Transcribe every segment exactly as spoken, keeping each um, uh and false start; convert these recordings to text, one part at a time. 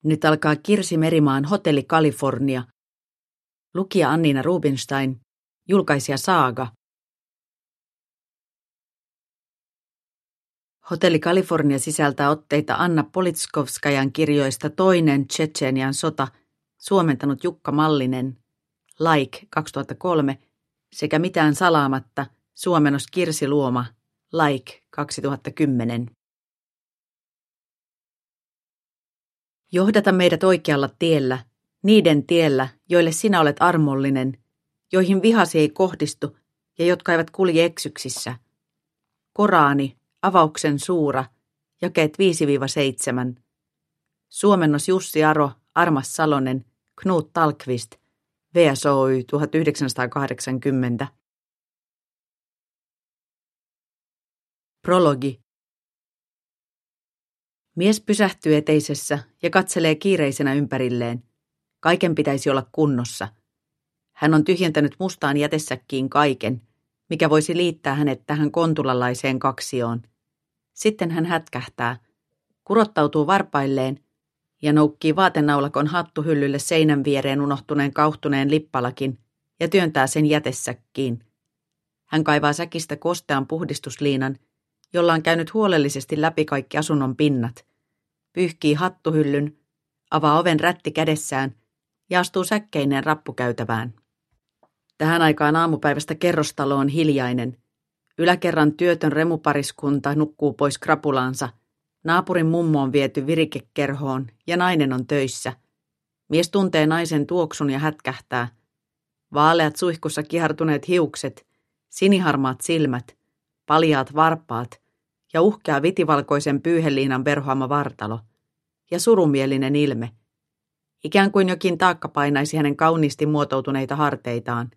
Nyt alkaa Kirsi Merimaan Hotelli California. Lukija Annina Rubinstein, julkaisija Saaga. Hotelli California sisältää otteita Anna Politkovskajan kirjoista Toinen Tšetšenian sota, suomentanut Jukka Mallinen, Like kaksituhattakolme, sekä Mitään salaamatta, suomennos Kirsi Luoma, Like kaksituhattakymmenen. Johdata meidät oikealla tiellä, niiden tiellä, joille sinä olet armollinen, joihin vihasi ei kohdistu ja jotka eivät kulje eksyksissä. Koraani, avauksen suura, jakeet viisi seitsemän. Suomennos Jussi Aro, Armas Salonen, Knut Tallqvist, V S Oy tuhatyhdeksänsataakahdeksankymmentä. Prologi. Mies pysähtyy eteisessä ja katselee kiireisenä ympärilleen. Kaiken pitäisi olla kunnossa. Hän on tyhjentänyt mustaan jätesäkkiin kaiken, mikä voisi liittää hänet tähän kontulalaiseen kaksioon. Sitten hän hätkähtää, kurottautuu varpailleen ja noukkii vaatenaulakon hattuhyllylle seinän viereen unohtuneen kauhtuneen lippalakin ja työntää sen jätesäkkiin. Hän kaivaa säkistä kostean puhdistusliinan, jolla on käynyt huolellisesti läpi kaikki asunnon pinnat, pyyhkii hattuhyllyn, avaa oven rätti kädessään ja astuu säkkeineen rappukäytävään. Tähän aikaan aamupäivästä kerrostalo on hiljainen. Yläkerran työtön remupariskunta nukkuu pois krapulaansa. Naapurin mummo on viety virikekerhoon ja nainen on töissä. Mies tuntee naisen tuoksun ja hätkähtää. Vaaleat suihkussa kihartuneet hiukset, siniharmaat silmät, paljaat varpaat ja uhkea vitivalkoisen pyyheliinan verhoama vartalo ja surumielinen ilme. Ikään kuin jokin taakka painaisi hänen kauniisti muotoutuneita harteitaan.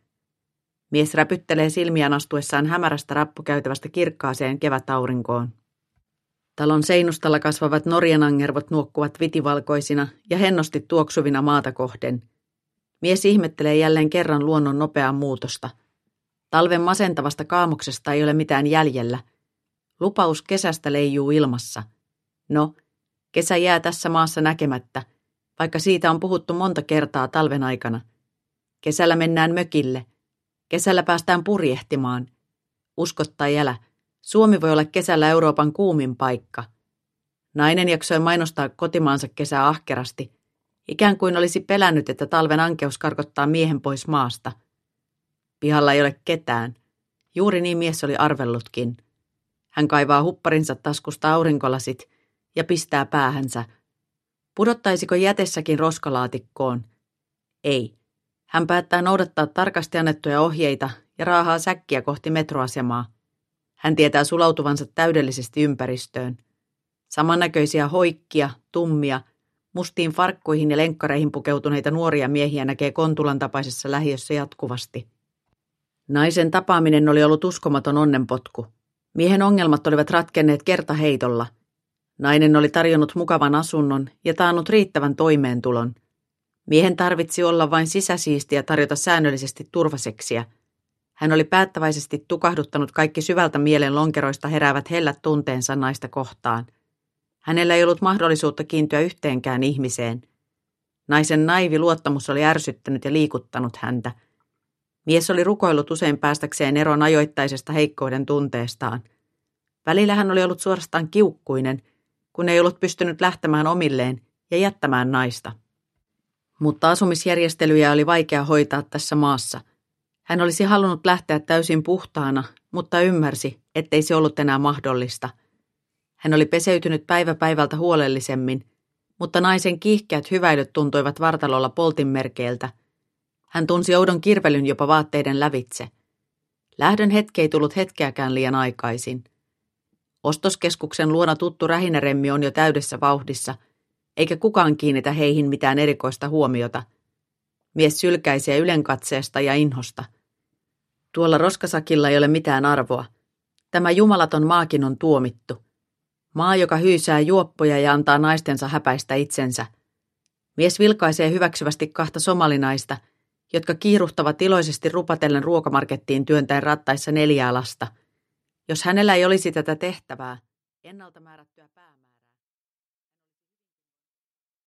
Mies räpyttelee silmiään astuessaan hämärästä rappukäytävästä kirkkaaseen kevätaurinkoon. Talon seinustalla kasvavat norjanangervot nuokkuvat vitivalkoisina ja hennosti tuoksuvina maata kohden. Mies ihmettelee jälleen kerran luonnon nopeaa muutosta. Talven masentavasta kaamoksesta ei ole mitään jäljellä. Lupaus kesästä leijuu ilmassa. No, kesä jää tässä maassa näkemättä, vaikka siitä on puhuttu monta kertaa talven aikana. Kesällä mennään mökille. Kesällä päästään purjehtimaan. Usko tai älä, Suomi voi olla kesällä Euroopan kuumin paikka. Nainen jaksoi mainostaa kotimaansa kesää ahkerasti, ikään kuin olisi pelännyt, että talven ankeus karkottaa miehen pois maasta. Pihalla ei ole ketään. Juuri niin mies oli arvellutkin. Hän kaivaa hupparinsa taskusta aurinkolasit ja pistää päähänsä. Pudottaisiko jätessäkin roskalaatikkoon? Ei. Hän päättää noudattaa tarkasti annettuja ohjeita ja raahaa säkkiä kohti metroasemaa. Hän tietää sulautuvansa täydellisesti ympäristöön. Samannäköisiä hoikkia, tummia, mustiin farkkuihin ja lenkkareihin pukeutuneita nuoria miehiä näkee Kontulan tapaisessa lähiössä jatkuvasti. Naisen tapaaminen oli ollut uskomaton onnenpotku. Miehen ongelmat olivat ratkenneet kertaheitolla. Nainen oli tarjonnut mukavan asunnon ja taannut riittävän toimeentulon. Miehen tarvitsi olla vain sisäsiisti ja tarjota säännöllisesti turvaseksiä. Hän oli päättäväisesti tukahduttanut kaikki syvältä mielen lonkeroista heräävät hellät tunteensa naista kohtaan. Hänellä ei ollut mahdollisuutta kiintyä yhteenkään ihmiseen. Naisen naivi luottamus oli ärsyttänyt ja liikuttanut häntä. Mies oli rukoillut usein päästäkseen eroon ajoittaisesta heikkouden tunteestaan. Välillä hän oli ollut suorastaan kiukkuinen, kun ei ollut pystynyt lähtemään omilleen ja jättämään naista. Mutta asumisjärjestelyjä oli vaikea hoitaa tässä maassa. Hän olisi halunnut lähteä täysin puhtaana, mutta ymmärsi, ettei se ollut enää mahdollista. Hän oli peseytynyt päivä päivältä huolellisemmin, mutta naisen kiihkeät hyväilyt tuntuivat vartalolla poltinmerkeiltä. Hän tunsi oudon kirvelyn jopa vaatteiden lävitse. Lähdön hetki ei tullut hetkeäkään liian aikaisin. Ostoskeskuksen luona tuttu rähinäremmi on jo täydessä vauhdissa, eikä kukaan kiinnitä heihin mitään erikoista huomiota. Mies sylkäisee ylenkatseesta ja inhosta. Tuolla roskasakilla ei ole mitään arvoa. Tämä jumalaton maakin on tuomittu. Maa, joka hyysää juoppoja ja antaa naistensa häpäistä itsensä. Mies vilkaisee hyväksyvästi kahta somalinaista, jotka kiiruhtavat iloisesti rupatellen ruokamarkettiin työntäen rattaissa neljää lasta. Jos hänellä ei olisi tätä tehtävää, ennalta määrättyä pää...